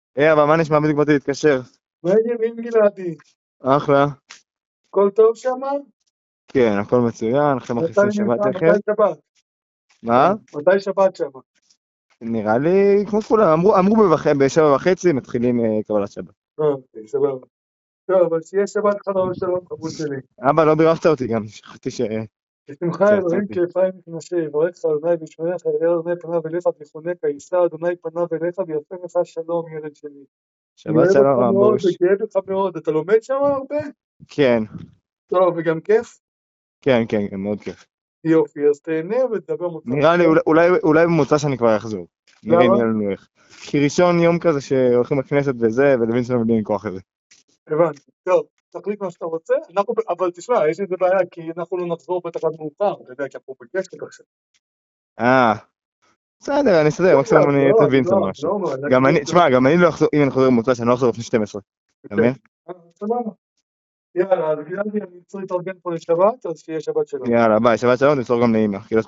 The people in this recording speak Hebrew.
אבל מה נשמע? בדיוק באתי להתקשר. מה העניינים גלעדי? אחלה. הכל טוב שמה? כן, הכל מצוין, אחרי מכניסים שבת מתי תכף. שבת? מה? מתי שבת שמה? נראה לי כמו כולם, אמרו ב7:30 מתחילים קבלת שבת. אוקיי, סבבה. טוב, אבל שיהיה שבת חלום שלום חבוד שלי. אבא, לא בירכת אותי גם, שכחתי בשמחה אלוהים שיצאתי. כאפיים מתנשא, יברך אדוני וישמרך, יאר אדוני פניו אליך ויחונך, יישא אדוני פניו אליך ויעשה לך שלום, ילד שלי. אני שבת אוהב אותך שלום, מאוד אבוש. וגאה בך מאוד. אתה לומד שם הרבה? כן, טוב, וגם כיף? כן, כן, כן, מאוד כיף. יופי, אז תהנה ותדבר מוצא. נראה לי, אולי במוצא שאני כבר אחזור. נראה אם למה? יהיה לנו איך. כי ראשון יום כזה שהולכים לכנסת וזה, ולוינסון בלי כוח לזה. הבנתי. טוב, תחליט מה שאתה רוצה. אבל תשמע, יש איזה בעיה, כי אנחנו לא נחזור בטח עד מאוחר, אתה יודע, כי אנחנו בקשת עכשיו. אה, בסדר, אני אסתדר, מקסימום אני אצא וינסון משהו. גם אני, תשמע, גם אני לא אחזור, אם אני חוזר במוצא שאני לא אחזור לפני 12. אתה מבין? סבבה. יאללה, אז גלעדי, אני צריך להתארגן פה לשבת, אז שיהיה שבת שלום. יאללה, ביי, שבת שלום, נמסור גם לאמא.